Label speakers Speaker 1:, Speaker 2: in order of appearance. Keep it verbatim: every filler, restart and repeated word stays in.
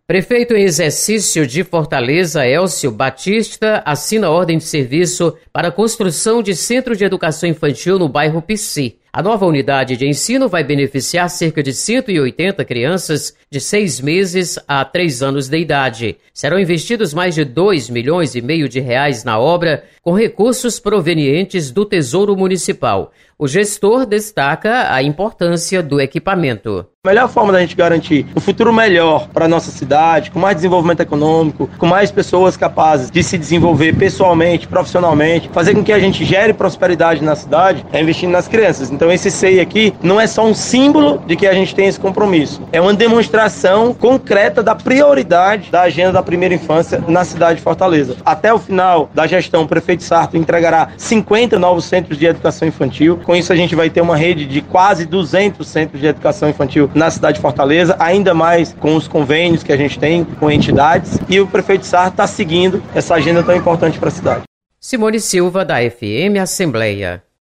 Speaker 1: Prefeito em exercício de Fortaleza, Elcio Batista, assina ordem de serviço para a construção de Centro de Educação Infantil no bairro Pici. A nova unidade de ensino vai beneficiar cerca de cento e oitenta crianças de seis meses a três anos de idade. Serão investidos mais de dois milhões e meio de reais na obra, com recursos provenientes do Tesouro Municipal. O gestor destaca a importância do equipamento.
Speaker 2: A melhor forma da gente garantir um futuro melhor para a nossa cidade, com mais desenvolvimento econômico, com mais pessoas capazes de se desenvolver pessoalmente, profissionalmente, fazer com que a gente gere prosperidade na cidade, é investindo nas crianças. Então esse C E I aqui não é só um símbolo de que a gente tem esse compromisso, é uma demonstração concreta da prioridade da agenda da primeira infância na cidade de Fortaleza. Até o final da gestão, o prefeito Sarto entregará cinquenta novos centros de educação infantil. Com isso a gente vai ter uma rede de quase duzentos centros de educação infantil na cidade de Fortaleza, ainda mais com os convênios que a gente tem com entidades, e o prefeito Sarto está seguindo essa agenda tão importante para a cidade.
Speaker 1: Simone Silva, da F M Assembleia.